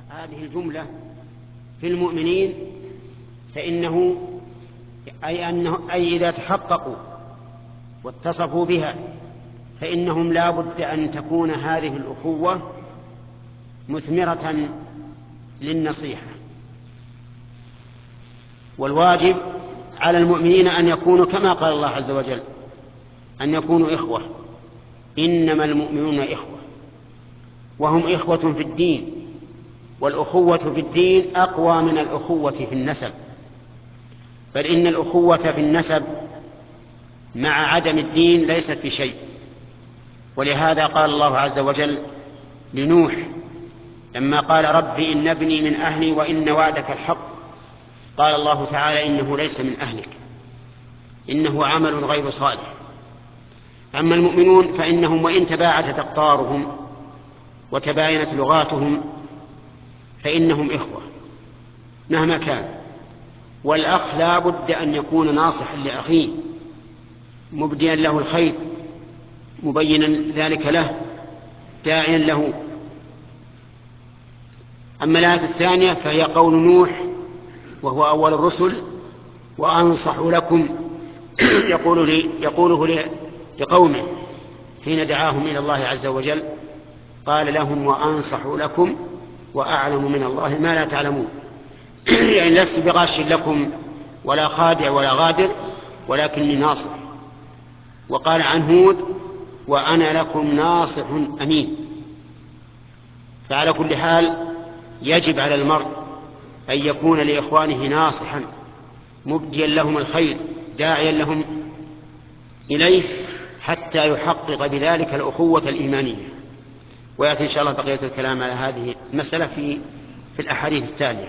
هذه الجملة في المؤمنين فإنه أي إذا تحققوا واتصفوا بها فإنهم لا بد أن تكون هذه الأخوة مثمرة للنصيحة. والواجب على المؤمنين أن يكونوا كما قال الله عز وجل أن يكونوا إخوة، إنما المؤمنون إخوة، وهم إخوة في الدين، والأخوة في الدين أقوى من الأخوة في النسب، بل إن الأخوة في النسب مع عدم الدين ليست بشيء. ولهذا قال الله عز وجل لنوح لما قال رب إن ابني من أهلي وإن وعدك الحق، قال الله تعالى إنه ليس من أهلك، إنه عمل غير صالح. أما المؤمنون فإنهم وإن تباعدت أقطارهم وتباينت لغاتهم فإنهم إخوة مهما كان. والأخ لا بد أن يكون ناصحا لأخيه مبديا له الخير مبينا ذلك له داعيا له. أما الآية الثانية فهي قول نوح وهو أول الرسل وأنصح لكم يقوله لقومه حين دعاهم إلى الله عز وجل، قال لهم وأنصح لكم وأعلم من الله ما لا تعلمون. يعني لست بغاش لكم ولا خادع ولا غادر ولكني ناصح. وقال عن هود وأنا لكم ناصح أمين. فعلى كل حال يجب على المرء أن يكون لإخوانه ناصحا مبديا لهم الخير داعيا لهم إليه حتى يحقق بذلك الأخوة الإيمانية. ويأتي إن شاء الله بقية الكلام على هذه المسألة في الأحاديث التالية.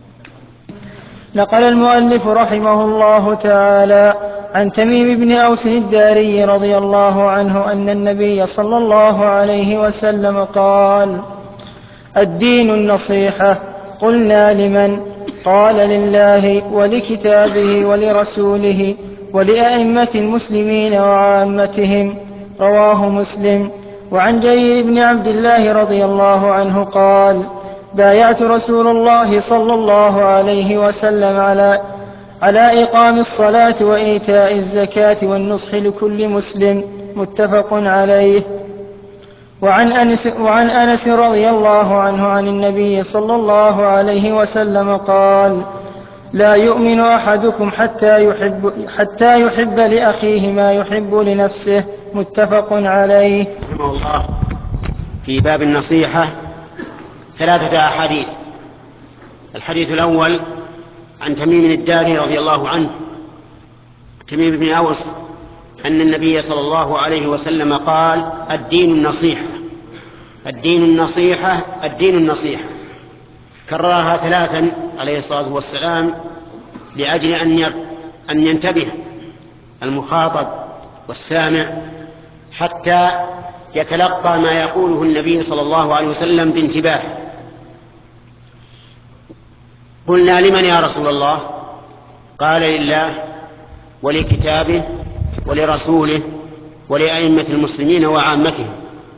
نقل المؤلف رحمه الله تعالى عن تميم بن أوس الداري رضي الله عنه أن النبي صلى الله عليه وسلم قال الدين النصيحة. قلنا لمن؟ قال لله ولكتابه ولرسوله ولأئمة المسلمين وعامتهم. رواه مسلم. وعن جرير بن عبد الله رضي الله عنه قال بايعت رسول الله صلى الله عليه وسلم على إقام الصلاة وإيتاء الزكاة والنصح لكل مسلم. متفق عليه. وعن أنس رضي الله عنه عن النبي صلى الله عليه وسلم قال لا يؤمن أحدكم حتى يحب لأخيه ما يحب لنفسه. متفق عليه. رحمه الله في باب النصيحة 3 أحاديث. الحديث الأول عن تميم الداري رضي الله عنه تميم بن أوس أن النبي صلى الله عليه وسلم قال الدين النصيحة الدين النصيحة الدين النصيحة، كررها 3 عليه الصلاة والسلام لأجل أن ينتبه المخاطب والسامع حتى يتلقى ما يقوله النبي صلى الله عليه وسلم بانتباه. قلنا لمن يا رسول الله؟ قال لله ولكتابه ولرسوله ولأئمة المسلمين وعامتهم.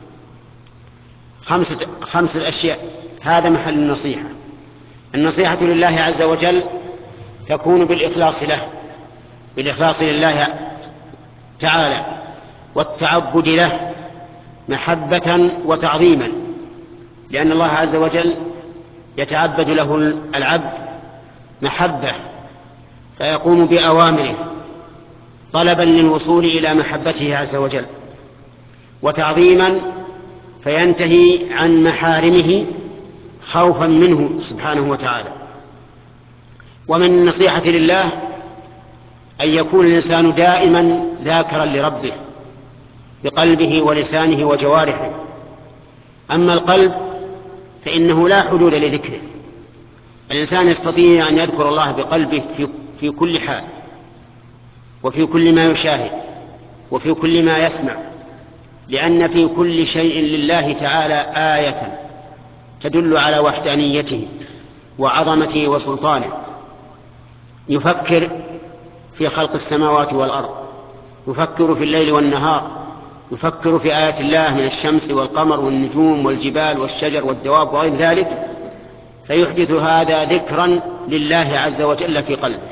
5 أشياء، هذا محل النصيحة. النصيحة لله عز وجل تكون بالإخلاص له، بالإخلاص لله تعالى، والتعبد له محبة وتعظيما، لأن الله عز وجل يتعبد له العبد محبة فيقوم بأوامره طلبا للوصول إلى محبته عز وجل، وتعظيما فينتهي عن محارمه خوفا منه سبحانه وتعالى. ومن النصيحة لله أن يكون الإنسان دائما ذاكرا لربه بقلبه ولسانه وجوارحه. أما القلب فإنه لا حدود لذكره، الإنسان يستطيع أن يذكر الله بقلبه في كل حال وفي كل ما يشاهد وفي كل ما يسمع، لأن في كل شيء لله تعالى آية تدل على وحدانيته وعظمته وسلطانه. يفكر في خلق السماوات والأرض، يفكر في الليل والنهار، يفكر في آيات الله من الشمس والقمر والنجوم والجبال والشجر والدواب وغير ذلك، فيحدث هذا ذكرا لله عز وجل في قلبه.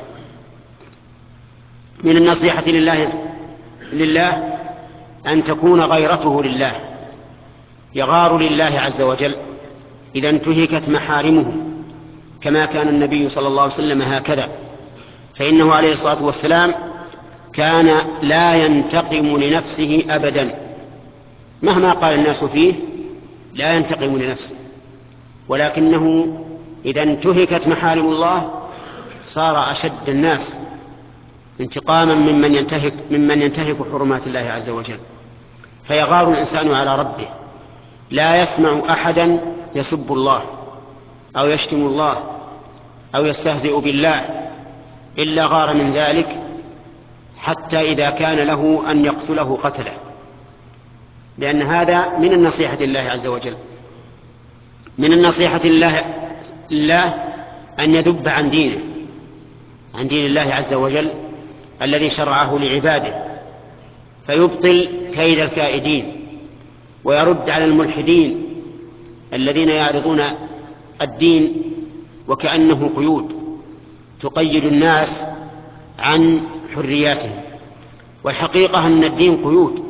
من النصيحة لله أن تكون غيرته لله، يغار لله عز وجل إذا انتهكت محارمه، كما كان النبي صلى الله عليه وسلم هكذا، فإنه عليه الصلاة والسلام كان لا ينتقم لنفسه أبدا، مهما قال الناس فيه لا ينتقم لنفسه، ولكنه إذا انتهكت محارم الله صار أشد الناس انتقاما ممن ينتهك حرمات الله عز وجل. فيغار الإنسان على ربه، لا يسمع أحدا يسب الله أو يشتم الله أو يستهزئ بالله إلا غار من ذلك، حتى إذا كان له أن يقتله قتله، لأن هذا من النصيحة لله عز وجل. من النصيحة لله أن يذب عن دين الله عز وجل الذي شرعه لعباده، فيبطل كيد الكائدين، ويرد على الملحدين الذين يعرضون الدين وكأنه قيود تقيد الناس عن حرياتهم. والحقيقة أن الدين قيود،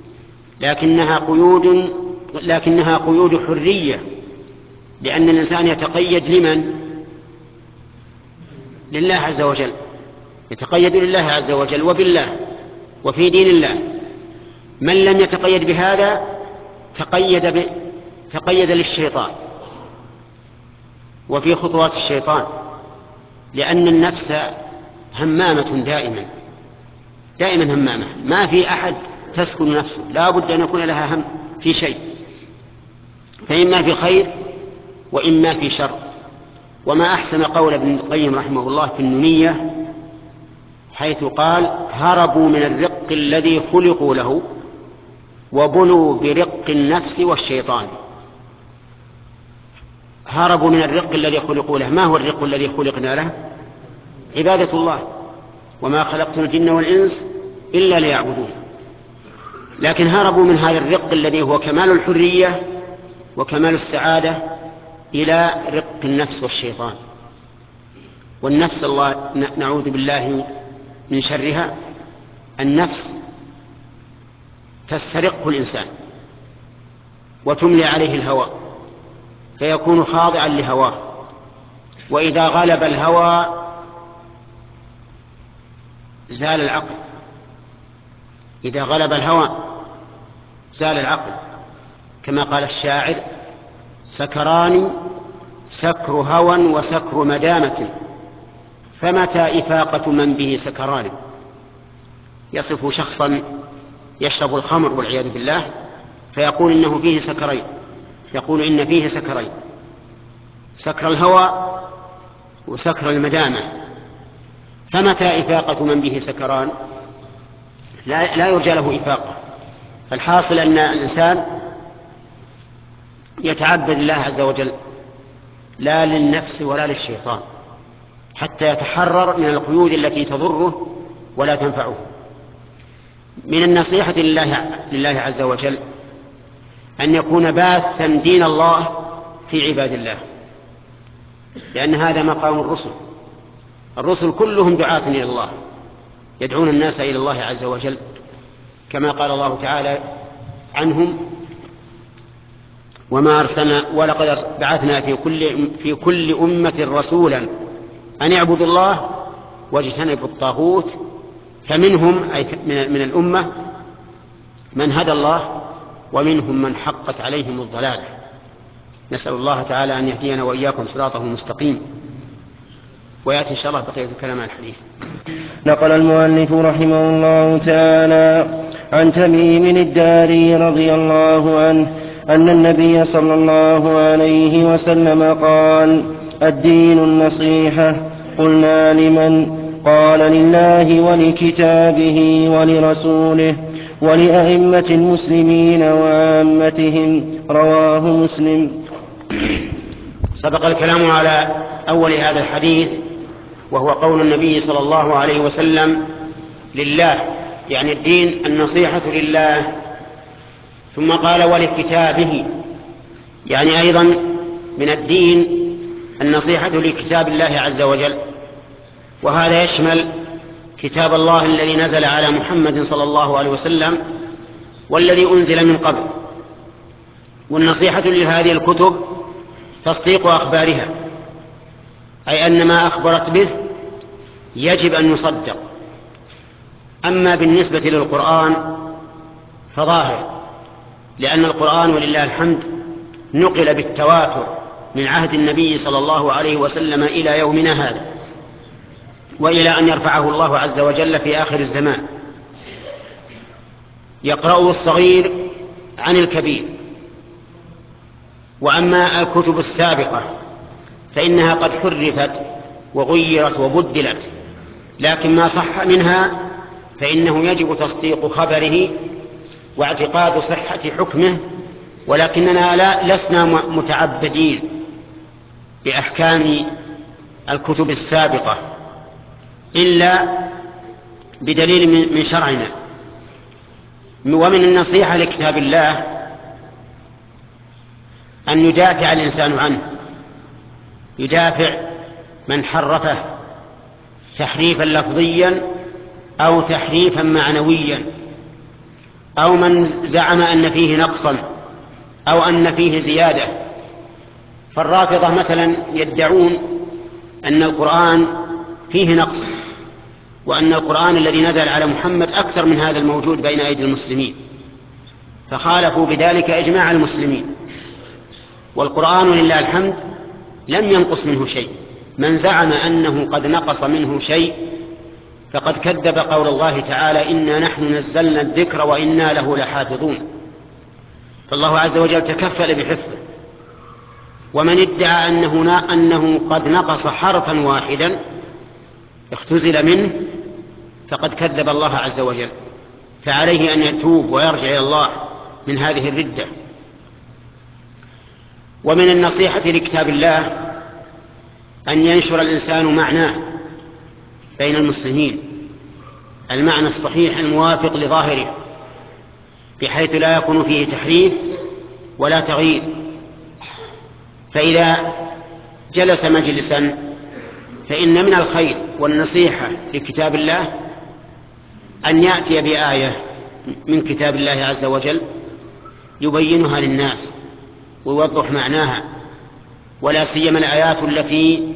لكنها قيود حرية، لأن الإنسان يتقيد لمن؟ لله عز وجل، يتقيد لله عز وجل وبالله وفي دين الله. من لم يتقيد بهذا تقيد للشيطان وفي خطوات الشيطان، لأن النفس همامة دائما همامة، ما في أحد تسكن نفسه، لا بد أن يكون لها هم في شيء، فإما في خير وإما في شر. وما أحسن قول ابن القيم رحمه الله في النونية حيث قال: هربوا من الرق الذي خلقوا له وبلوا برق النفس والشيطان. هربوا من الرق الذي خلقوا له. ما هو الرق الذي خلقنا له؟ عبادة الله، وما خلقت الجن والإنس إلا ليعبدون. لكن هربوا من هذا الرق الذي هو كمال الحرية وكمال السعادة إلى رق النفس والشيطان. والنفس الله نعوذ بالله من شرها، النفس تسترق الإنسان وتملي عليه الهوى فيكون خاضعا لهواه، وإذا غلب الهوى زال العقل. إذا غلب الهوى زال العقل، كما قال الشاعر: سكران سكر هوى وسكر مدامة، فمتى إفاقة من به سكران. يصف شخصا يشرب الخمر والعياذ بالله فيقول إنه فيه سكرين، يقول إن فيه سكرين: سكر الهوى وسكر المدامة، فمتى إفاقة من به سكران. لا يرجى له إفاقة. فالحاصل أن الإنسان يتعبد الله عز وجل لا للنفس ولا للشيطان، حتى يتحرر من القيود التي تضره ولا تنفعه. من النصيحة لله عز وجل أن يكون باثا دين الله في عباد الله، لأن هذا مقام الرسل كلهم دعاة إلى الله، يدعون الناس إلى الله عز وجل، كما قال الله تعالى عنهم: وما أرسلنا ولقد بعثنا في كل أمة رسولا أن يعبدوا الله واجتنبوا الطاغوت، فمنهم أي من الأمة من هدى الله ومنهم من حقت عليهم الضلالة. نسأل الله تعالى أن يهدينا وإياكم صراطه المستقيم. ويأتي إن شاء الله بقية الكلام عن الحديث. نقل المؤلف رحمه الله تعالى عن تميم الداري رضي الله عنه أن النبي صلى الله عليه وسلم قال: الدين النصيحة. قلنا: لمن؟ قال: لله ولكتابه ولرسوله ولأئمة المسلمين وعامتهم. رواه مسلم. سبق الكلام على أول هذا الحديث، وهو قول النبي صلى الله عليه وسلم: لله، يعني الدين النصيحة لله. ثم قال: ولكتابه، يعني أيضا من الدين النصيحة لكتاب الله عز وجل، وهذا يشمل كتاب الله الذي نزل على محمد صلى الله عليه وسلم والذي أنزل من قبل. والنصيحة لهذه الكتب تصديق أخبارها، أي أن ما أخبرت به يجب أن يصدق. أما بالنسبة للقرآن فظاهر، لأن القرآن ولله الحمد نقل بالتواتر من عهد النبي صلى الله عليه وسلم إلى يومنا هذا، وإلى أن يرفعه الله عز وجل في آخر الزمان، يقرأه الصغير عن الكبير. وأما الكتب السابقة فإنها قد حرفت وغيرت وبدلت، لكن ما صح منها فإنه يجب تصديق خبره واعتقاد صحة حكمه، ولكننا لسنا متعبدين بأحكام الكتب السابقة إلا بدليل من شرعنا. ومن النصيحة لكتاب الله أن يدافع الإنسان عنه، يدافع من حرفه تحريفا لفظيا أو تحريفا معنويا، أو من زعم أن فيه نقصا أو أن فيه زيادة. فالرافضة مثلا يدعون أن القرآن فيه نقص، وأن القرآن الذي نزل على محمد أكثر من هذا الموجود بين أيدي المسلمين، فخالفوا بذلك إجماع المسلمين. والقرآن لله الحمد لم ينقص منه شيء. من زعم أنه قد نقص منه شيء فقد كذب قول الله تعالى: إنا نحن نزلنا الذكر وإنا له لحافظون. فالله عز وجل تكفل بحفظه. ومن ادعى أنه قد نقص حرفا واحدا اختزل منه فقد كذب الله عز وجل، فعليه أن يتوب ويرجع إلى الله من هذه الردة. ومن النصيحة لكتاب الله أن ينشر الإنسان معناه بين المسلمين، المعنى الصحيح الموافق لظاهره، بحيث لا يكون فيه تحريف ولا تغيير. فإذا جلس مجلسا فإن من الخير والنصيحة لكتاب الله أن يأتي بآية من كتاب الله عز وجل يبينها للناس ويوضح معناها، ولا سيما الآيات التي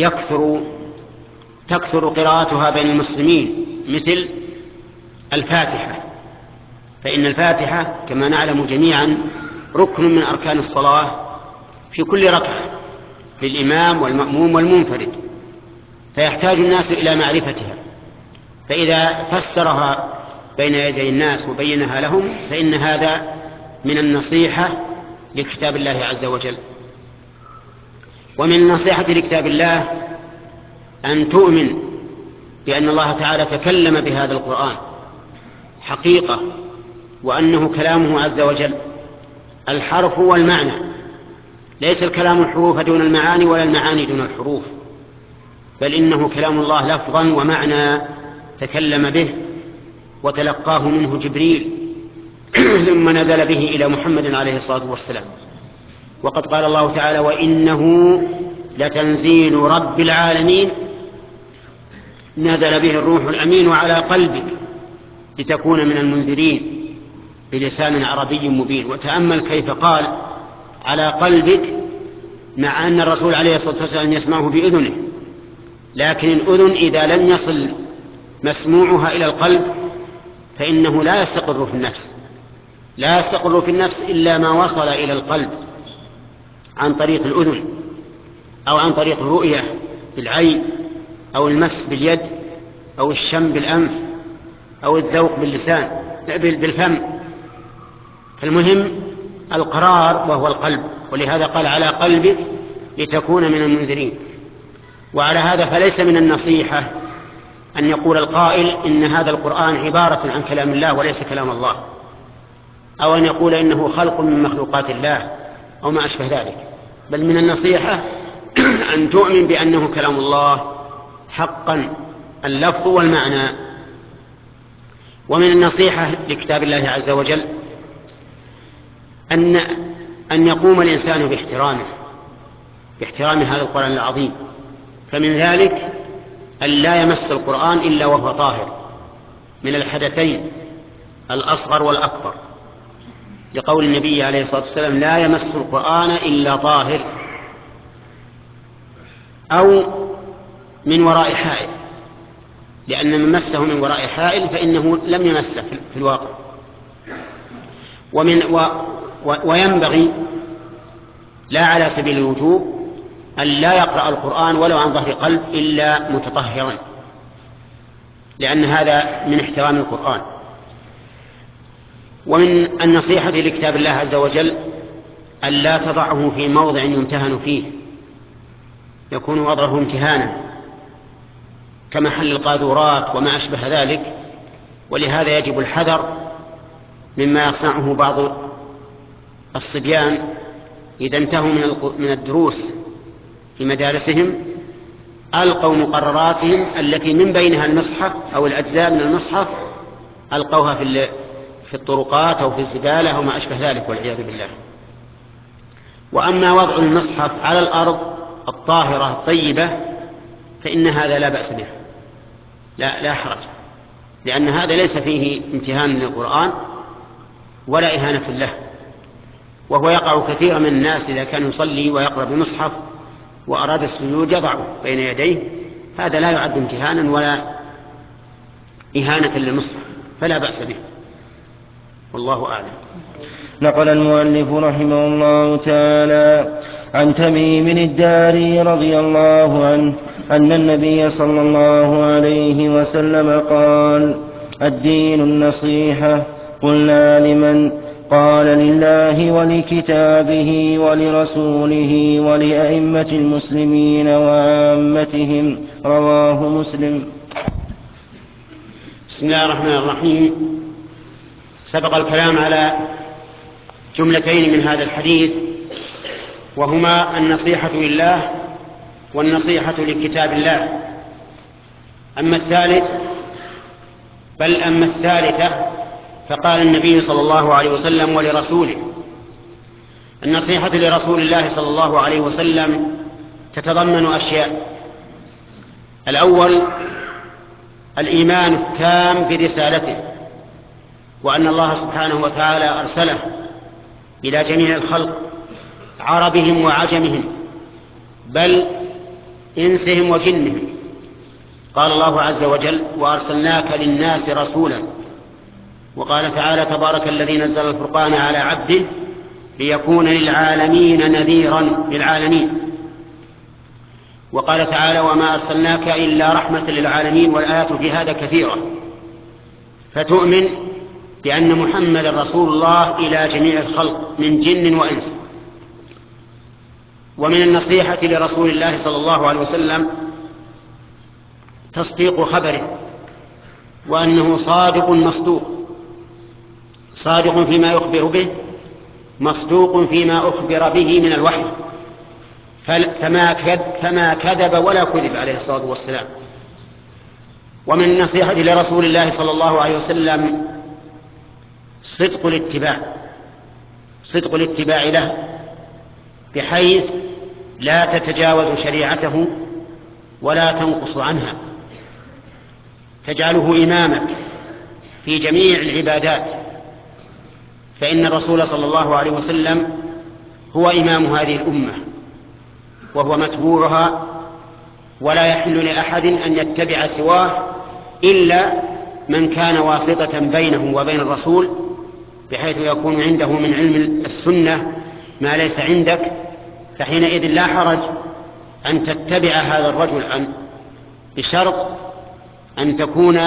تكثر قراءتها بين المسلمين، مثل الفاتحة. فإن الفاتحة كما نعلم جميعا ركن من أركان الصلاة في كل ركعة للإمام والمأموم والمنفرد، فيحتاج الناس إلى معرفتها. فإذا فسرها بين يدي الناس وبينها لهم فإن هذا من النصيحة لكتاب الله عز وجل. ومن النصيحة لكتاب الله أن تؤمن بأن الله تعالى تكلم بهذا القرآن حقيقة، وأنه كلامه عز وجل الحرف والمعنى، ليس الكلام الحروف دون المعاني ولا المعاني دون الحروف، بل إنه كلام الله لفظا ومعنى تكلم به وتلقاه منه جبريل ثم نزل به إلى محمد عليه الصلاة والسلام. وقد قال الله تعالى: وإنه لتنزيل رب العالمين نزل به الروح الأمين على قلبك لتكون من المنذرين بلسان عربي مبين. وتأمل كيف قال على قلبك، مع أن الرسول عليه الصلاة والسلام يسمعه بأذنه، لكن الأذن إذا لم يصل مسموعها إلى القلب فإنه لا يستقر في النفس إلا ما وصل إلى القلب عن طريق الأذن، أو عن طريق الرؤية بالعين، أو المس باليد، أو الشم بالأنف، أو الذوق بالفم. المهم القرار وهو القلب، ولهذا قال على قلبك لتكون من المنذرين. وعلى هذا فليس من النصيحة أن يقول القائل إن هذا القرآن عبارة عن كلام الله وليس كلام الله، أو أن يقول إنه خلق من مخلوقات الله أو ما أشبه ذلك، بل من النصيحة أن تؤمن بأنه كلام الله حقا اللفظ والمعنى. ومن النصيحة لكتاب الله عز وجل أن يقوم الإنسان باحترامه باحترام هذا القرآن العظيم. فمن ذلك أن لا يمس القرآن إلا وهو طاهر من الحدثين الأصغر والأكبر، لقول النبي عليه الصلاة والسلام: لا يمس القرآن إلا طاهر، أو من وراء حائل، لأن من مسه من وراء حائل فإنه لم يمسه في الواقع. وينبغي لا على سبيل الوجوب أن لا يقرأ القرآن ولو عن ظهر قلب إلا متطهرا، لأن هذا من احترام القرآن. ومن النصيحة لكتاب الله عز وجل أن لا تضعه في موضع يمتهن فيه، يكون وضعه امتهانا كمحل القاذورات وما أشبه ذلك. ولهذا يجب الحذر مما يصنعه بعض الصبيان إذا انتهوا من الدروس في مدارسهم، ألقوا مقرراتهم التي من بينها المصحف أو الأجزاء من المصحف، ألقوها في الطرقات أو في الزبالة أو ما أشبه ذلك، والعياذ بالله. وأما وضع المصحف على الأرض الطاهرة الطيبة فإن هذا لا بأس به، لا حرج، لأن هذا ليس فيه امتهان للقرآن ولا إهانة له. وهو يقع كثيرا من الناس إذا كان يصلي ويقرأ بمصحف وأراد السجود يضعه بين يديه، هذا لا يعد امتهانا ولا إهانة للمصحف، فلا بأس به، والله أعلم. نقل المؤلف رحمه الله تعالى عن تميم الداري رضي الله عنه أن النبي صلى الله عليه وسلم قال: الدين النصيحة. قلنا: لمن؟ قال: لله ولكتابه ولرسوله ولأئمة المسلمين وعامتهم. رواه مسلم. بسم الله الرحمن الرحيم. سبق الكلام على جملتين من هذا الحديث، وهما النصيحة لله والنصيحة لكتاب الله. أما الثالثة فقال النبي صلى الله عليه وسلم: ولرسوله. النصيحة لرسول الله صلى الله عليه وسلم تتضمن أشياء: الأول الإيمان التام برسالته، وأن الله سبحانه وتعالى أرسله إلى جميع الخلق عربهم وعجمهم، بل إنسهم وجنهم. قال الله عز وجل: وأرسلناك للناس رسولا. وقال تعالى: تبارك الذي نزل الفرقان على عبده ليكون للعالمين نذيرا للعالمين. وقال تعالى: وما أرسلناك إلا رحمة للعالمين. والآيات في هذا كثيرة. فتؤمن بأن محمد رسول الله إلى جميع الخلق من جن وإنس. ومن النصيحة لرسول الله صلى الله عليه وسلم تصديق خبره، وأنه صادق مصدوق، صادق فيما يخبر به، مصدوق فيما أخبر به من الوحي، فما كذب ولا كذب عليه الصلاة والسلام. ومن النصيحة لرسول الله صلى الله عليه وسلم صدق الاتباع له، بحيث لا تتجاوز شريعته ولا تنقص عنها، تجعله إمامك في جميع العبادات، فإن الرسول صلى الله عليه وسلم هو إمام هذه الأمة وهو متبوعها، ولا يحل لأحد أن يتبع سواه إلا من كان واسطة بينه وبين الرسول، بحيث يكون عنده من علم السنة ما ليس عندك، فحينئذ لا حرج أن تتبع هذا الرجل، بشرط أن تكون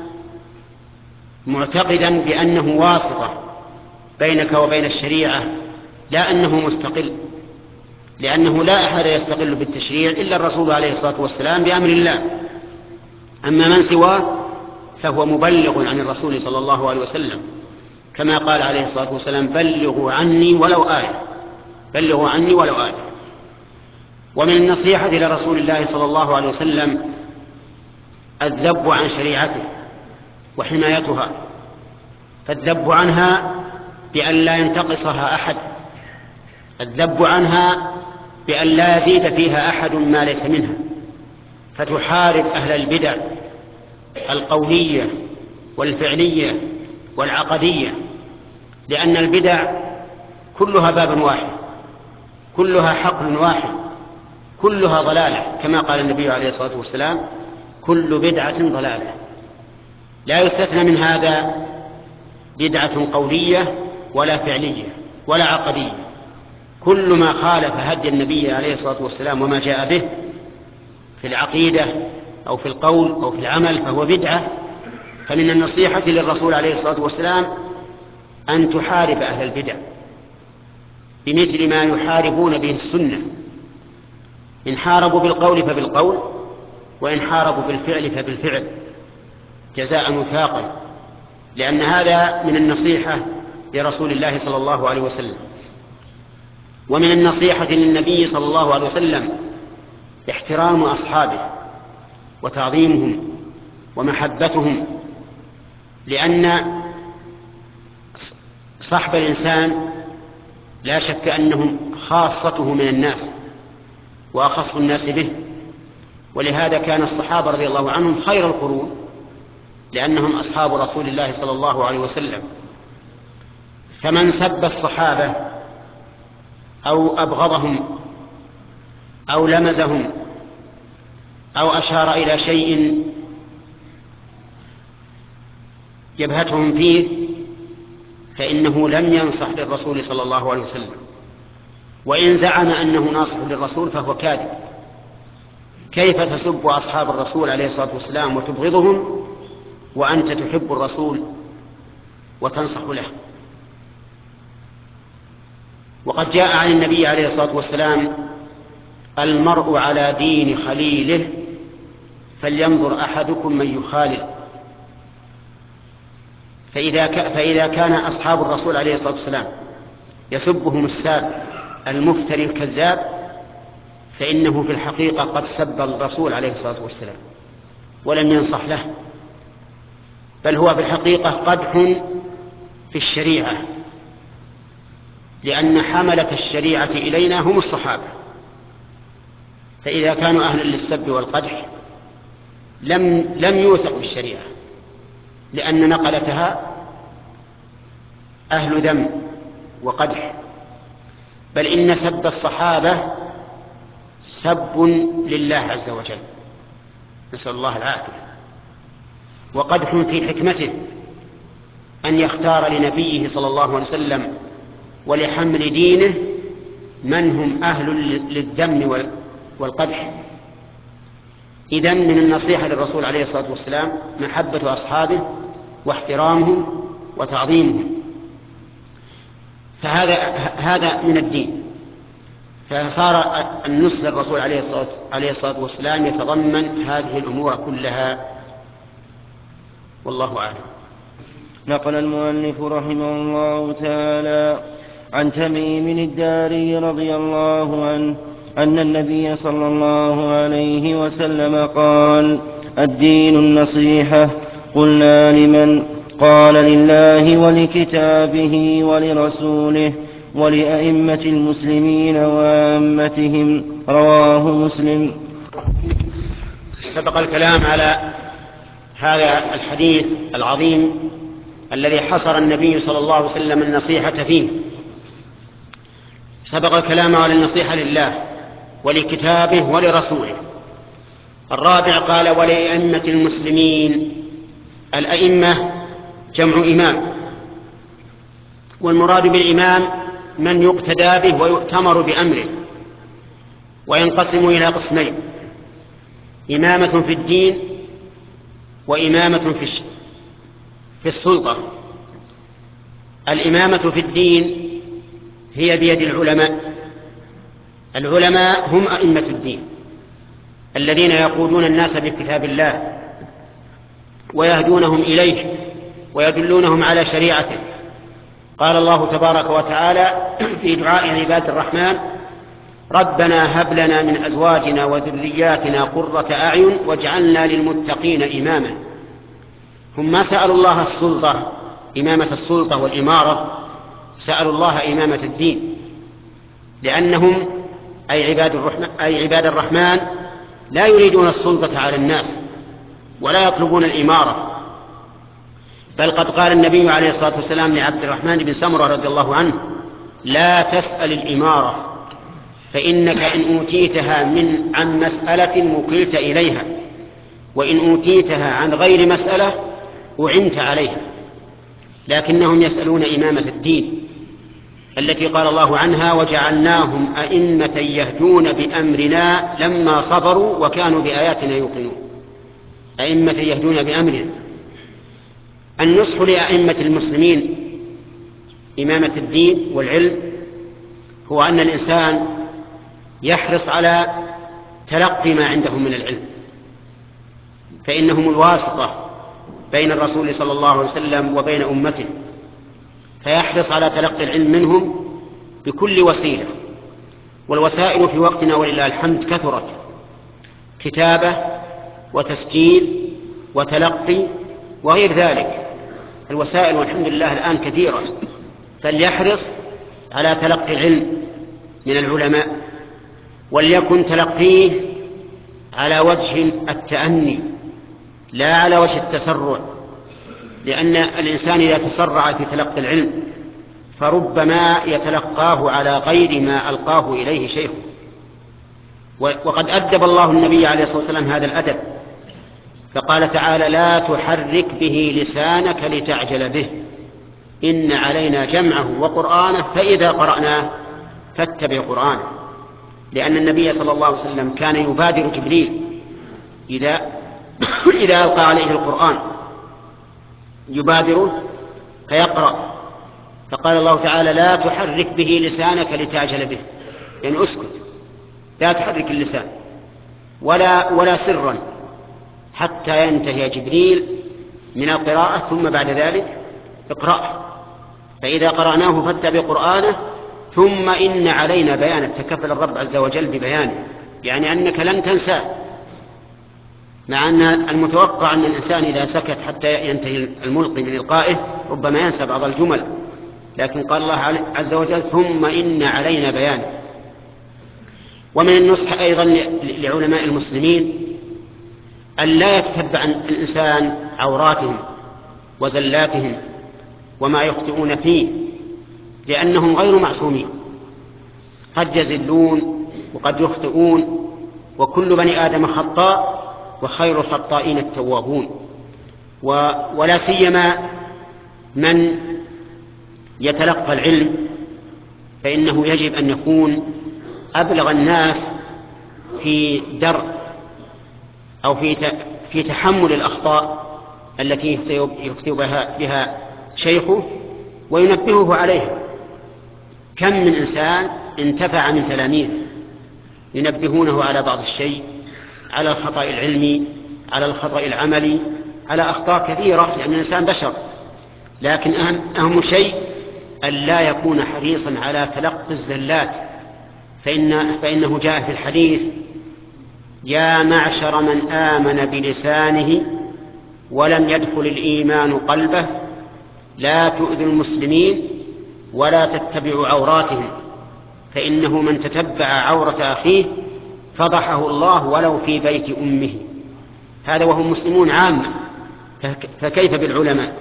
معتقدا بأنه واسطة بينك وبين الشريعة، لا أنه مستقل، لأنه لا أحد يستقل بالتشريع إلا الرسول عليه الصلاة والسلام بأمر الله. أما من سواه فهو مبلغ عن الرسول صلى الله عليه وسلم، كما قال عليه الصلاة والسلام: بلغوا عني ولو آية، بلغوا عني ولو آية. ومن النصيحة لرسول الله صلى الله عليه وسلم الذب عن شريعته وحمايتها، فالذب عنها بأن لا ينتقصها أحد، الذب عنها بأن لا يزيد فيها أحد ما ليس منها، فتحارب أهل البدع القولية والفعلية والعقدية، لأن البدع كلها باب واحد، كلها حقل واحد، كلها ضلالة، كما قال النبي عليه الصلاة والسلام: كل بدعة ضلالة. لا يستثنى من هذا بدعة قولية ولا فعلية ولا عقدية، كل ما خالف هدي النبي عليه الصلاة والسلام وما جاء به في العقيدة أو في القول أو في العمل فهو بدعة. فمن النصيحة للرسول عليه الصلاة والسلام أن تحارب أهل البدع بمثل ما يحاربون به السنة، إن حاربوا بالقول فبالقول، وإن حاربوا بالفعل فبالفعل، جزاء وفاقا، لأن هذا من النصيحة لرسول الله صلى الله عليه وسلم. ومن النصيحة للنبي صلى الله عليه وسلم احترام أصحابه وتعظيمهم ومحبتهم، لأن صحب الإنسان لا شك أنهم خاصته من الناس وأخص الناس به، ولهذا كان الصحابة رضي الله عنهم خير القرون، لأنهم أصحاب رسول الله صلى الله عليه وسلم. فمن سب الصحابة أو أبغضهم أو لمزهم أو أشار إلى شيء يبهتهم فيه فإنه لم ينصح للرسول صلى الله عليه وسلم، وإن زعم أنه ناصح للرسول فهو كاذب. كيف تسب أصحاب الرسول عليه الصلاة والسلام وتبغضهم وأنت تحب الرسول وتنصح له؟ وقد جاء عن النبي عليه الصلاة والسلام: المرء على دين خليله فلينظر أحدكم من يخالل. فإذا كان أصحاب الرسول عليه الصلاة والسلام يسبهم الساب المفتري الكذاب، فإنه في الحقيقة قد سب الرسول عليه الصلاة والسلام ولم ينصح له، بل هو في الحقيقة قدح في الشريعة، لأن حملة الشريعة إلينا هم الصحابة. فإذا كانوا أهلا للسب والقدح لم يوثق بالشريعة، لأن نقلتها أهل ذم وقدح. بل إن سب الصحابة سب لله عز وجل، نسأل الله العافية، وقدح في حكمته أن يختار لنبيه صلى الله عليه وسلم ولحمل دينه من هم أهل للذم والقدح. إذن من النصيحة للرسول عليه الصلاة والسلام محبة أصحابه واحترامهم وتعظيمهم، فهذا من الدين. فصار النصح للرسول عليه الصلاة والسلام يتضمن هذه الأمور كلها، والله أعلم. نقل المؤلف رحمه الله تعالى عن تميم الداري رضي الله عنه أن النبي صلى الله عليه وسلم قال: الدين النصيحة. قلنا: لمن؟ قال: لله ولكتابه ولرسوله ولأئمة المسلمين وعامتهم. رواه مسلم. سبق الكلام على هذا الحديث العظيم الذي حصر النبي صلى الله عليه وسلم النصيحة فيه. سبق الكلام على النصيحة لله ولكتابه ولرسوله. الرابع قال: ولأئمة المسلمين. الأئمة جمع إمام، والمراد بالإمام من يقتدى به ويؤتمر بأمره، وينقسم إلى قسمين: إمامة في الدين وإمامة في السلطة. الإمامة في الدين هي بيد العلماء. العلماء هم أئمة الدين الذين يقودون الناس بكتاب الله ويهدونهم إليه ويدلونهم على شريعته. قال الله تبارك وتعالى في دعاء عباد الرحمن: ربنا هب لنا من أزواجنا وذرياتنا قرة أعين واجعلنا للمتقين إماما. هم ما سألوا الله السلطة، إمامة السلطة والإمارة، سألوا الله إمامة الدين، لأنهم أي عباد الرحمن لا يريدون السلطة على الناس ولا يطلبون الإمارة، بل قد قال النبي عليه الصلاة والسلام لعبد الرحمن بن سمرة رضي الله عنه: لا تسأل الإمارة، فإنك إن أوتيتها عن مسألة وكلت إليها، وإن أوتيتها عن غير مسألة أعنت عليها. لكنهم يسألون إمامة الدين التي قال الله عنها: وجعلناهم أئمة يهدون بأمرنا لما صبروا وكانوا بآياتنا يوقنون. أئمة يهدون بأمرنا. النصح لأئمة المسلمين إمامة الدين والعلم هو أن الإنسان يحرص على تلقي ما عندهم من العلم، فإنهم الواسطة بين الرسول صلى الله عليه وسلم وبين أمته، فيحرص على تلقي العلم منهم بكل وسيلة. والوسائل في وقتنا ولله الحمد كثرت: كتابة وتسجيل وتلقي وغير ذلك. الوسائل والحمد لله الآن كثيرة، فليحرص على تلقي العلم من العلماء، وليكن تلقيه على وجه التأني لا على وجه التسرع، لأن الإنسان إذا تسرع في تلقي العلم فربما يتلقاه على غير ما ألقاه إليه شيخه. وقد أدب الله النبي عليه الصلاة والسلام هذا الأدب، فقال تعالى: لا تحرك به لسانك لتعجل به، إن علينا جمعه وقرآنه فإذا قرأناه فاتبع قرآنه. لأن النبي صلى الله عليه وسلم كان يبادر جبريل إذا ألقى عليه القرآن يبادره فيقرأ، فقال الله تعالى: لا تحرك به لسانك لتعجل به، يعني اسكت، لا تحرك اللسان ولا سرا حتى ينتهي جبريل من القراءة، ثم بعد ذلك اقرأه، فإذا قرأناه فاتبع قرآنه ثم إن علينا بيانه. تكفل الرب عز وجل ببيانه، يعني أنك لن تنساه، مع أن المتوقع أن الإنسان إذا سكت حتى ينتهي الملقي من إلقائه ربما ينسى بعض الجمل، لكن قال الله عز وجل: ثم إن علينا بيانه. ومن النصح أيضا لعلماء المسلمين أن لا يتتبع الإنسان عوراتهم وزلاتهم وما يخطئون فيه، لأنهم غير معصومين، قد يزلون وقد يخطئون، وكل بني آدم خطاء وخير الخطائين التوابون. ولا سيما من يتلقى العلم فإنه يجب أن يكون أبلغ الناس في درء أو في تحمل الأخطاء التي يخطئ بها شيخه وينبهه عليها. كم من إنسان انتفع من تلاميذه ينبهونه على بعض الشيء، على الخطأ العلمي، على الخطأ العملي، على أخطاء كثيرة، لأن الإنسان بشر. لكن أهم شيء أن لا يكون حريصا على تلقي الزلات، فإنه جاء في الحديث: يا معشر من آمن بلسانه ولم يدخل الإيمان قلبه، لا تؤذوا المسلمين ولا تتبعوا عوراتهم، فإنه من تتبع عورة أخيه فضحه الله ولو في بيت أمه. هذا وهم مسلمون عامة، فكيف بالعلماء؟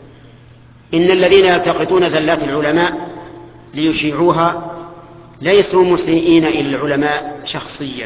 إن الذين يلتقطون زلات العلماء ليشيعوها ليسوا مسيئين إلى العلماء شخصيا،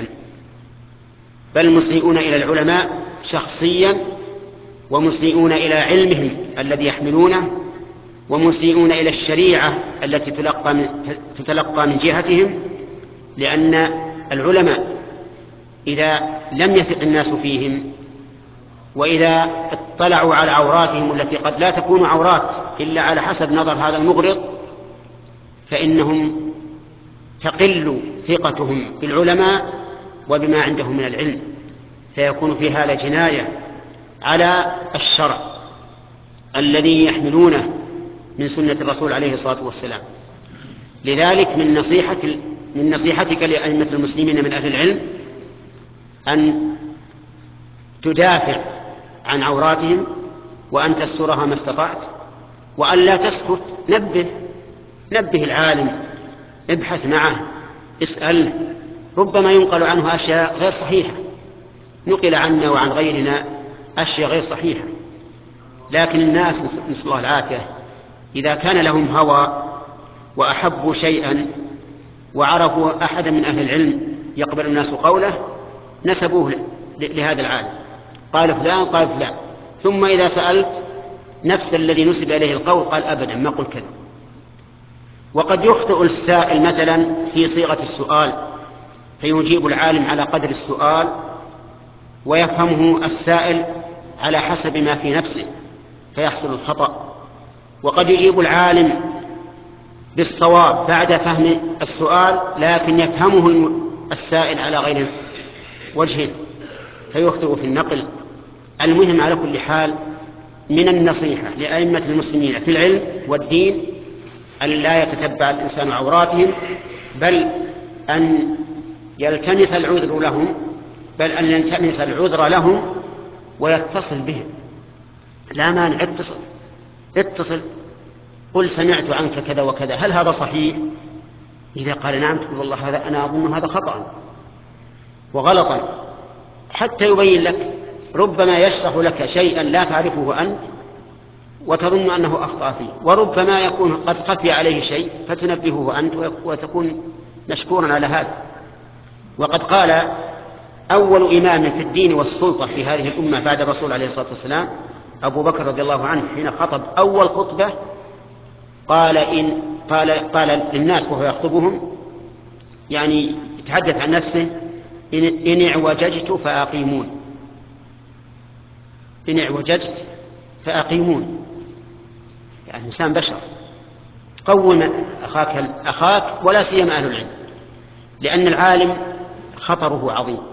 بل مسيئون إلى العلماء شخصيا، ومسيئون إلى علمهم الذي يحملونه، ومسيئون إلى الشريعة التي تتلقى من جهتهم. لأن العلماء إذا لم يثق الناس فيهم، وإذا اطلعوا على عوراتهم التي قد لا تكون عورات إلا على حسب نظر هذا المغرض، فإنهم تقل ثقتهم بالعلماء وبما عندهم من العلم، فيكون في هذا جناية على الشرع الذي يحملونه من سنة الرسول عليه الصلاة والسلام. لذلك من نصيحتك لأئمة المسلمين من أهل العلم أن تدافع عن عوراتهم، وأن تسترها ما استطعت، وأن لا تسكت. نبه العالم، ابحث معه، اسأله، ربما ينقل عنه أشياء غير صحيحة، نقل عنا وعن غيرنا أشياء غير صحيحة. لكن الناس نسأل الله العافية إذا كان لهم هوى وأحبوا شيئا وعرفوا أحدا من أهل العلم يقبل الناس قوله نسبوه لهذا العالم، قال فلان قال فلان، ثم إذا سألت نفس الذي نسب إليه القول قال أبدا ما قل كذا. وقد يخطئ السائل مثلا في صيغة السؤال فيجيب العالم على قدر السؤال ويفهمه السائل على حسب ما في نفسه فيحصل الخطأ. وقد يجيب العالم بالصواب بعد فهم السؤال لكن يفهمه السائل على غير وجهه فيخطئ في النقل. المهم على كل حال من النصيحة لأئمة المسلمين في العلم والدين أن لا يتتبع الإنسان عوراتهم، بل أن يلتمس العذر لهم ويتصل بهم. لا مانع، اتصل قل سمعت عنك كذا وكذا، هل هذا صحيح؟ إذا قال نعم تقول والله هذا أنا أظن هذا خطأ وغلطا حتى يبين لك. ربما يشرح لك شيئا لا تعرفه أنت وتظن أنه أخطأ فيه، وربما يكون قد خفي عليه شيء فتنبهه أنت وتكون مشكورا على هذا. وقد قال أول إمام في الدين والسلطة في هذه الأمة بعد الرسول عليه الصلاة والسلام أبو بكر رضي الله عنه حين خطب أول خطبة قال للناس وهو يخطبهم يعني يتحدث عن نفسه إن اعوججت فأقيمون، إن اعوججت فأقيمون، يعني إنسان بشر قوم أخاك ولا سيما أهل العلم، لأن العالم خطره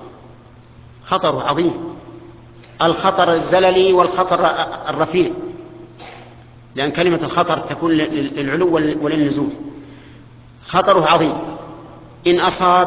عظيم، الخطر الزللي والخطر الرفيع، لأن كلمة الخطر تكون للعلو وللنزول. خطره عظيم، إن أصاب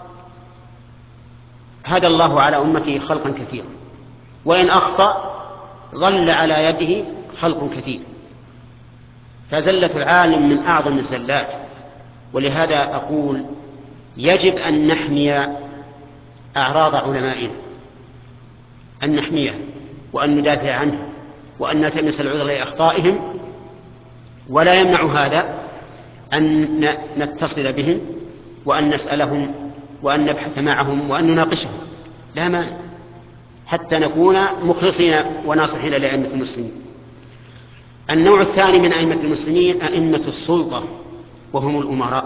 هدى الله على أمته خلقا كثيرا، وإن أخطأ ظل على يده خلق كثير. فزلة العالم من أعظم الزلات. ولهذا أقول يجب أن نحمي أعراض علمائنا، أن نحميها وأن ندافع عنها وأن نلتمس العذر لأخطائهم، ولا يمنع هذا أن نتصل بهم وأن نسألهم وأن نبحث معهم وأن نناقشهم، لا مانع، حتى نكون مخلصين وناصحين لأئمة المسلمين. النوع الثاني من أئمة المسلمين أئمة السلطة وهم الأمراء.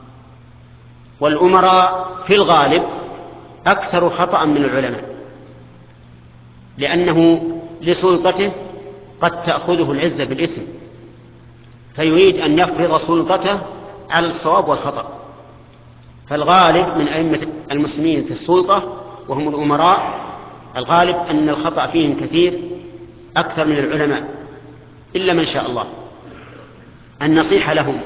والأمراء في الغالب أكثر خطأ من العلماء، لأنه لسلطته قد تأخذه العزة بالإثم فيريد أن يفرض سلطته على الصواب والخطأ. فالغالب من أئمة المسلمين في السلطة وهم الأمراء الغالب أن الخطأ فيهم كثير أكثر من العلماء إلا من شاء الله. النصيحة لهم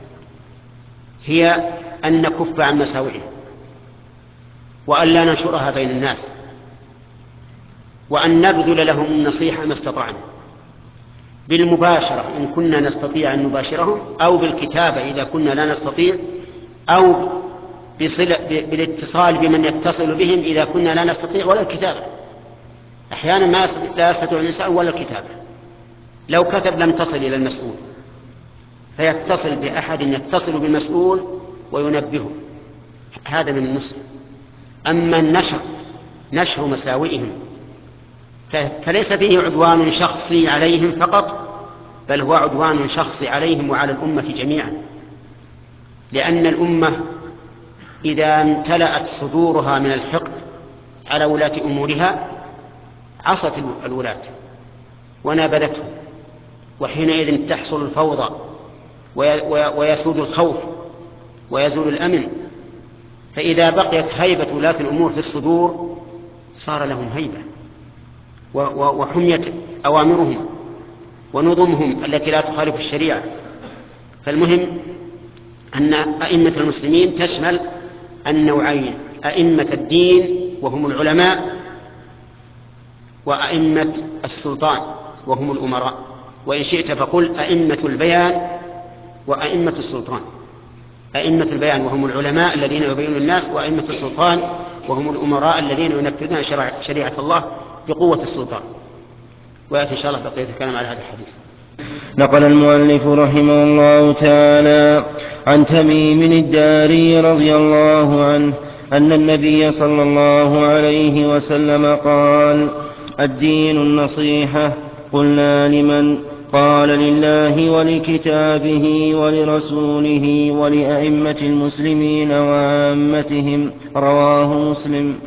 هي أن نكف عن مساوئهم وأن لا ننشرها بين الناس، وأن نبذل لهم النصيحة ما استطعنا بالمباشرة إن كنا نستطيع أن نباشرهم، أو بالكتابة إذا كنا لا نستطيع، أو بالاتصال بمن يتصل بهم إذا كنا لا نستطيع، ولا الكتابة. أحيانا لا يستطيع الإنسان ولا الكتابة، لو كتب لم تصل إلى المسؤول فيتصل بأحد يتصل بالمسؤول وينبهه، هذا من المسلم. أما نشر مساوئهم فليس فيه عدوان شخصي عليهم فقط، بل هو عدوان شخصي عليهم وعلى الأمة جميعا، لأن الأمة إذا امتلأت صدورها من الحقد على ولاة أمورها عصت الولاة ونابذتهم، وحينئذ تحصل الفوضى ويسود الخوف ويزول الأمن. فإذا بقيت هيبة ولاة الأمور في الصدور صار لهم هيبة وحميت أوامرهم ونظمهم التي لا تخالف الشريعة. فالمهم أن أئمة المسلمين تشمل النوعين: أئمة الدين وهم العلماء، وأئمة السلطان وهم الأمراء، وإن شئت فقل أئمة البيان وأئمة السلطان. أئمة البيان وهم العلماء الذين يبينون الناس، وأئمة السلطان وهم الأمراء الذين ينفذون شريعة الله بقوة السلطان. ويأتي إن شاء الله بقية الكلام على هذا الحديث. نقل المؤلف رحمه الله تعالى عن تميم الداري رضي الله عنه أن النبي صلى الله عليه وسلم قال: الدين النصيحة. قلنا: لمن؟ قال: لله ولكتابه ولرسوله ولأئمة المسلمين وعامتهم. رواه مسلم.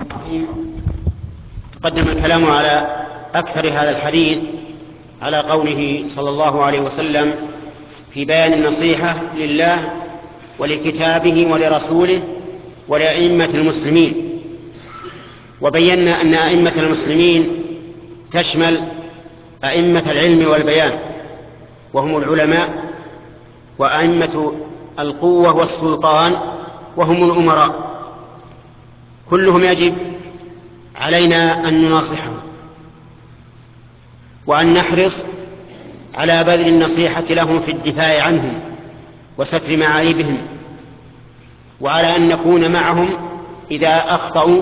تقدم الكلام على أكثر هذا الحديث على قوله صلى الله عليه وسلم في بيان النصيحة لله ولكتابه ولرسوله ولأئمة المسلمين. وبينا أن أئمة المسلمين تشمل أئمة العلم والبيان وهم العلماء، وأئمة القوة والسلطان وهم الأمراء. كلهم يجب علينا أن نناصحهم وأن نحرص على بذل النصيحة لهم في الدفاع عنهم وستر معايبهم، وعلى أن نكون معهم إذا أخطأوا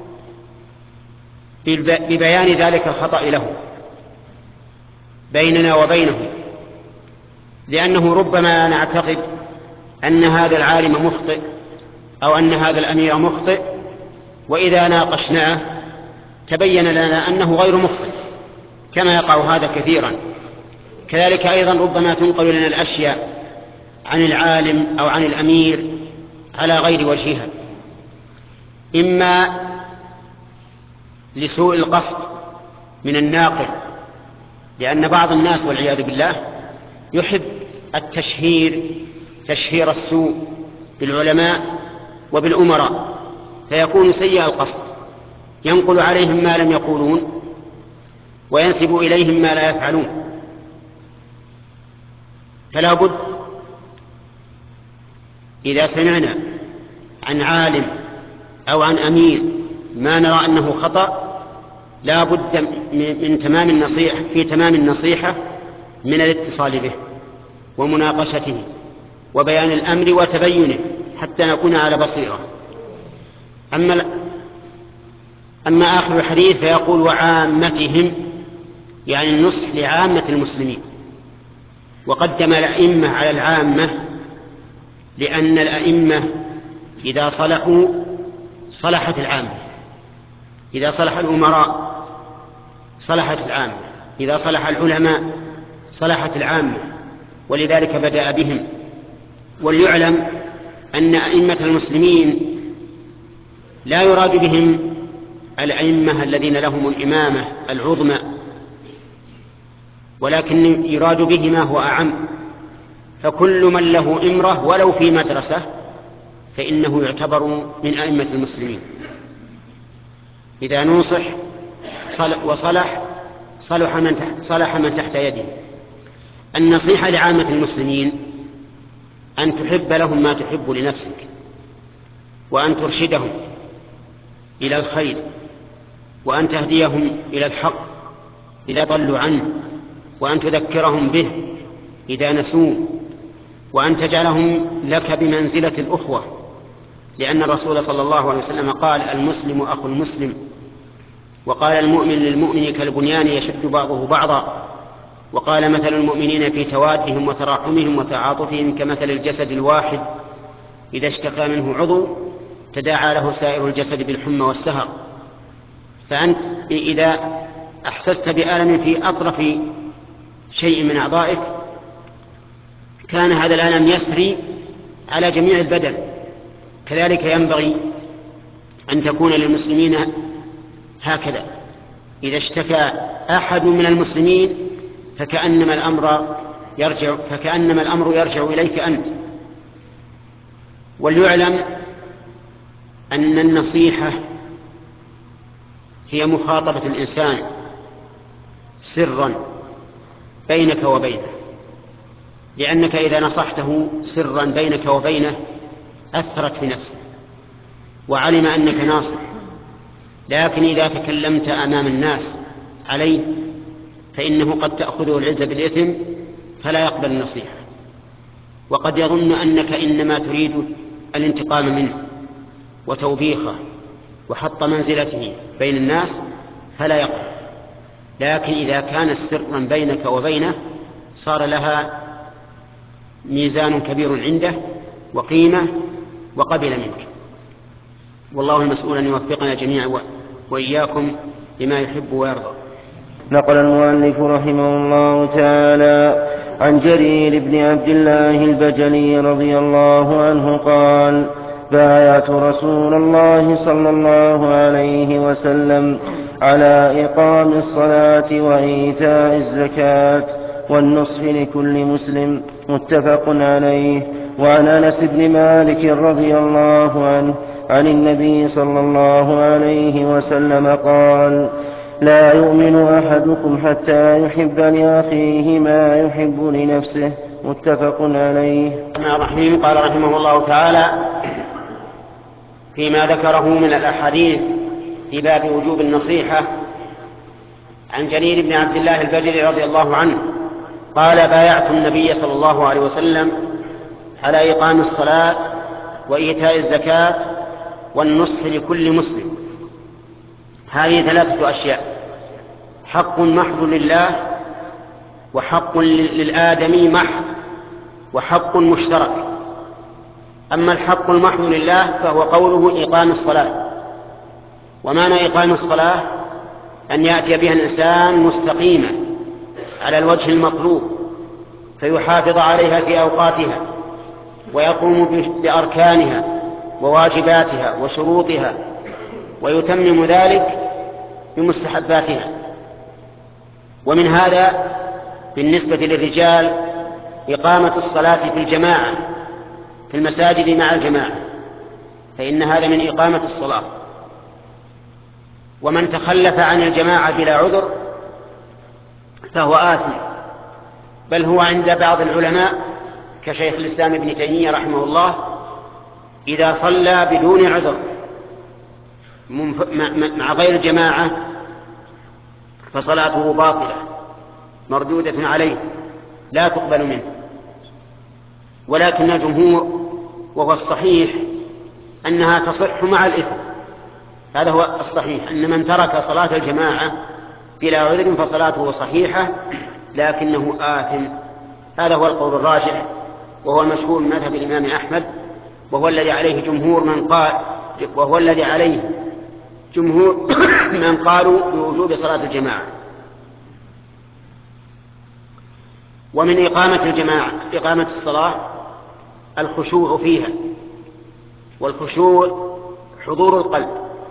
ببيان ذلك الخطأ لهم بيننا وبينهم، لأنه ربما نعتقد أن هذا العالم مخطئ أو أن هذا الأمير مخطئ، وإذا ناقشناه تبين لنا أنه غير مخطئ، كما يقع هذا كثيرا. كذلك أيضا ربما تنقل لنا الأشياء عن العالم أو عن الأمير على غير وجهها، إما لسوء القصد من الناقل، لأن بعض الناس والعياذ بالله يحب تشهير السوء بالعلماء وبالأمراء، فيكون سيء القصد، ينقل عليهم ما لم يقولون وينسب إليهم ما لا يفعلون. فلا بد إذا سمعنا عن عالم أو عن أمير ما نرى أنه خطأ، لا بد من تمام النصيحة من الاتصال به ومناقشته وبيان الأمر وتبينه حتى نكون على بصيرة. أما آخر الحديث فيقول: وعامتهم، يعني النصح لعامة المسلمين، وقدم الأئمة على العامة، لأن الأئمة إذا صلحوا صلحت العامة، إذا صلح الأمراء صلحت العامة، إذا صلح العلماء صلحت العامة، ولذلك بدأ بهم. وليعلم أن أئمة المسلمين لا يراد بهم الأئمة الذين لهم الإمامة العظمى، ولكن يراد به ما هو أعم، فكل من له إمرة ولو في مدرسة فإنه يعتبر من أئمة المسلمين. إذا نوصح وصلح صلح من تحت يده. النصيحة لعامة المسلمين أن تحب لهم ما تحب لنفسك، وأن ترشدهم إلى الخير، وأن تهديهم إلى الحق إذا ضلوا عنه، وأن تذكرهم به إذا نسوه، وأن تجعلهم لك بمنزلة الأخوة، لأن الرسول صلى الله عليه وسلم قال: المسلم أخو المسلم، وقال: المؤمن للمؤمن كالبنيان يشد بعضه بعضا، وقال: مثل المؤمنين في توادهم وتراحمهم وتعاطفهم كمثل الجسد الواحد إذا اشتكى منه عضو تداعى له سائر الجسد بالحمى والسهر. فأنت إذا أحسست بألم في أطرف شيء من أعضائك كان هذا الألم يسري على جميع البدن. كذلك ينبغي أن تكون للمسلمين هكذا، إذا اشتكى أحد من المسلمين فكأنما الأمر يرجع إليك أنت. وليعلم أن النصيحة هي مخاطبة الإنسان سرا بينك وبينه، لأنك إذا نصحته سرا بينك وبينه أثرت في نفسه وعلم أنك ناصح. لكن إذا تكلمت أمام الناس عليه فإنه قد تأخذه العزة بالإثم فلا يقبل النصيحة. وقد يظن أنك إنما تريد الانتقام منه وتوبيخه وحط منزلته بين الناس فلا يقبل. لكن إذا كان سرا بينك وبينه صار لها ميزان كبير عنده وقيمة وقبل منك. والله المسؤول أن يوفقنا جميعا وإياكم لما يحب ويرضى. نقل المؤلف رحمه الله تعالى عن جرير بن عبد الله البجلي رضي الله عنه قال: بايعت رسول الله صلى الله عليه وسلم على إقام الصلاة وإيتاء الزكاة والنصح لكل مسلم، متفق عليه. وعن أنس بن مالك رضي الله عنه عن النبي صلى الله عليه وسلم قال: لا يؤمن أحدكم حتى يحب لأخيه ما يحب لنفسه، متفق عليه. الرحيم. قال رحمه الله تعالى فيما ذكره من الأحاديث في باب وجوب النصيحة عن جرير بن عبد الله البجلي رضي الله عنه قال: بايعت النبي صلى الله عليه وسلم على إقام الصلاة وإيتاء الزكاة والنصح لكل مسلم. هذه 3 أشياء: حق محض لله، وحق للآدمي محض، وحق مشترك. أما الحق المحض لله فهو قوله إقام الصلاة. ومعنى إقام الصلاة أن يأتي بها الإنسان مستقيما على الوجه المطلوب فيحافظ عليها في أوقاتها ويقوم بأركانها وواجباتها وشروطها ويتمم ذلك بمستحباتها. ومن هذا بالنسبة للرجال إقامة الصلاة في الجماعة في المساجد مع الجماعة، فإن هذا من إقامة الصلاة. ومن تخلف عن الجماعة بلا عذر فهو آثم، بل هو عند بعض العلماء كشيخ الإسلام ابن تيمية رحمه الله إذا صلى بدون عذر مع غير الجماعة فصلاته باطلة مردودة عليه لا تقبل منه. ولكن الجمهور وهو الصحيح أنها تصح مع الإثم. هذا هو الصحيح، أن من ترك صلاة الجماعة بلا عذر فصلاته صحيحة لكنه آثم. هذا هو القول الراجح وهو المشهور من مذهب الإمام أحمد، وهو الذي عليه جمهور من قالوا بوجوب صلاة الجماعة. ومن إقامة الصلاة الخشوع فيها، والخشوع حضور القلب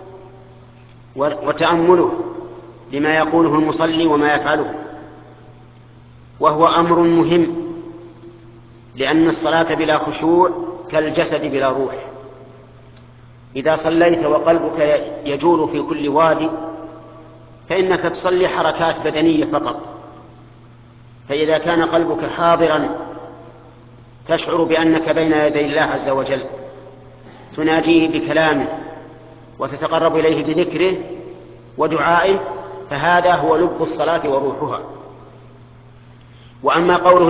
وتأمله لما يقوله المصلي وما يفعله، وهو أمر مهم، لأن الصلاة بلا خشوع كالجسد بلا روح. إذا صليت وقلبك يجول في كل وادي فإنك تصلي حركات بدنية فقط. فإذا كان قلبك حاضرا تشعر بأنك بين يدي الله عز وجل تناجيه بكلامه وتتقرب إليه بذكره ودعائه، فهذا هو لب الصلاة وروحها. وأما قوله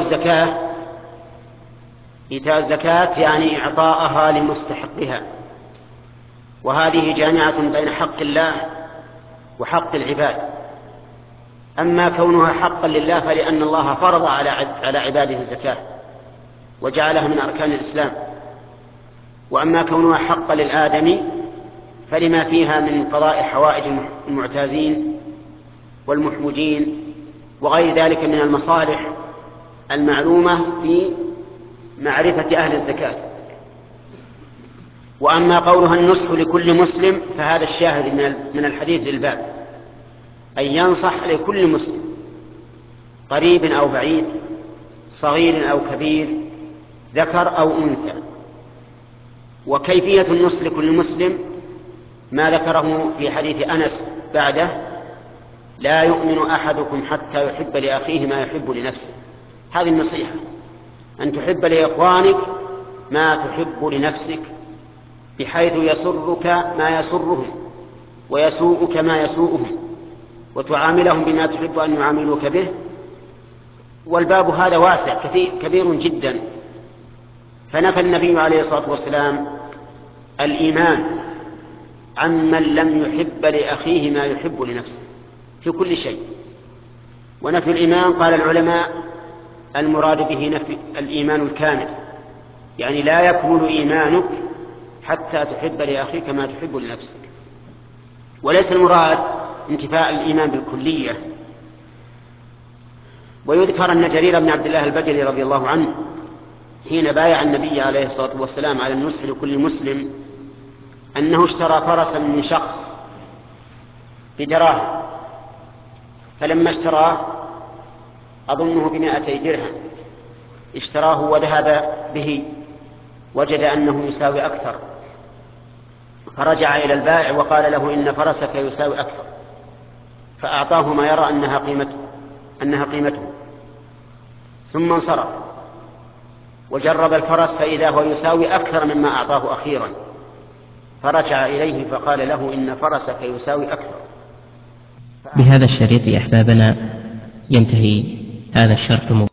إيتاء الزكاة يعني إعطاءها لمستحقها، وهذه جامعة بين حق الله وحق العباد. أما كونها حقا لله فلأن الله فرض على عباده الزكاة وجعلها من أركان الإسلام. وأما كونها حقا للآدمي فلما فيها من قضاء حوائج المعتازين والمحوجين وغير ذلك من المصالح المعلومة في معرفة أهل الزكاة. وأما قولها النصح لكل مسلم فهذا الشاهد من الحديث للباب، أن ينصح لكل مسلم قريب أو بعيد، صغير أو كبير، ذكر أو أنثى. وكيفية النصح لكل مسلم ما ذكره في حديث أنس بعده: لا يؤمن أحدكم حتى يحب لأخيه ما يحب لنفسه. هذه النصيحة، أن تحب لإخوانك ما تحب لنفسك، بحيث يسرك ما يسرهم ويسوءك ما يسوءهم، وتعاملهم بما تحب أن يعاملوك به. والباب هذا واسع كبير جدا، فنفى النبي عليه الصلاة والسلام الإيمان عمن لم يحب لأخيه ما يحب لنفسه في كل شيء. ونفي الإيمان قال العلماء المراد به نفي الإيمان الكامل، يعني لا يكمل إيمانك حتى تحب لأخيك ما تحب لنفسك، وليس المراد انتفاء الإيمان بالكلية. ويذكر أن جرير بن عبد الله البجلي رضي الله عنه حين بايع النبي عليه الصلاة والسلام على النصح لكل مسلم أنه اشترى فرسا من شخص بدراهم، فلما اشتراه أظنه ب200 درهم اشتراه وذهب به وجد أنه يساوي أكثر، فرجع إلى البائع وقال له إن فرسك يساوي أكثر، فأعطاه ما يرى أنها قيمته ثم انصرف وجرب الفرس فإذا هو يساوي أكثر مما أعطاه أخيرا، فرجع إليه فقال له إن فرسك يساوي أكثر. بهذا الشريط أحبابنا ينتهي هذا الشرح.